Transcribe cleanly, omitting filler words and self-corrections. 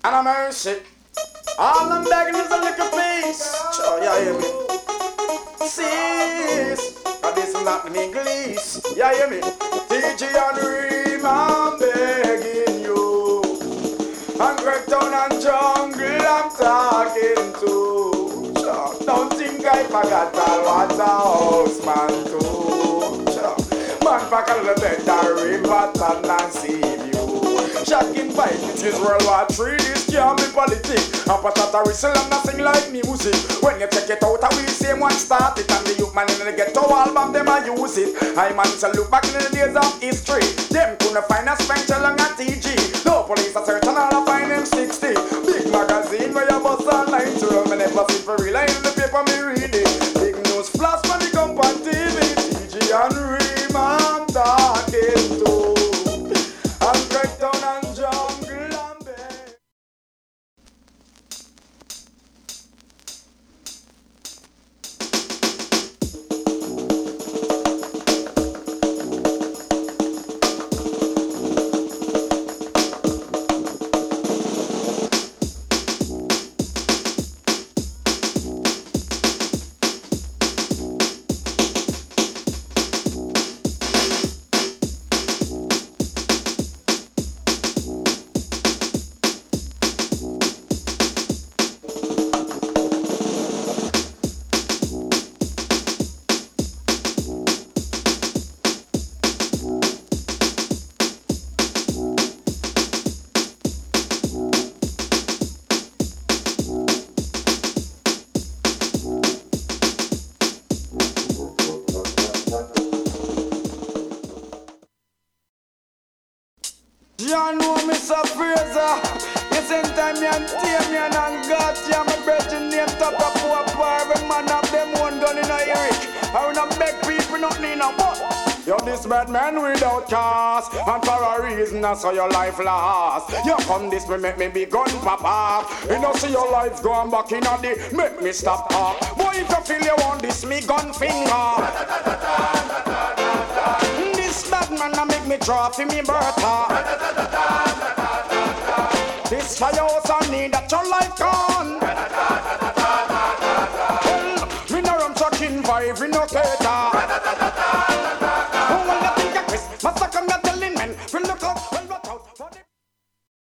and a mercy. All I'm begging is a little peace. Sure, you hear me? Cease, cause this is not me English. You hear me? TG and Reem, I'm begging you. And Gregtown and Jungle, I'm talking to. Sure, don't think I forgot all what a house man do. Sure, man fuck a little better, Reem, but I'm not seeing you. Shocking fight, it is World War III, this can't be politics. And patata whistle and nothing like music. When you check it out, I will say one start it. And the youth man in the ghetto album, them I use it. I man to look back in the days of history. Them couldn't find a Spencer Long at TG. No police are search and all I find them 60. Big magazine where you bust online to them. And never see for real, in the paper me read it. Big news flash when they come on TV. TG and Reem, I'm talking to. I'm Gregtown and Jungle and Bay. You know Mr. Fraser. You send time me and Damien and God, yeah, my brethren name top up for a bar. Every man have them one gun in a Eric. I wanna beg people not need no more. You're this bad man without cause, and for a reason that's how your life lasts. You come this way make me be gun pop off. You know see your life going back in a day, make me stop talk. Boy if you feel you want this me gun finger. This bad man a make me draw for me Bertha. This firehouse I need that your life gone. Well, me no run trucking vibe, we no cater.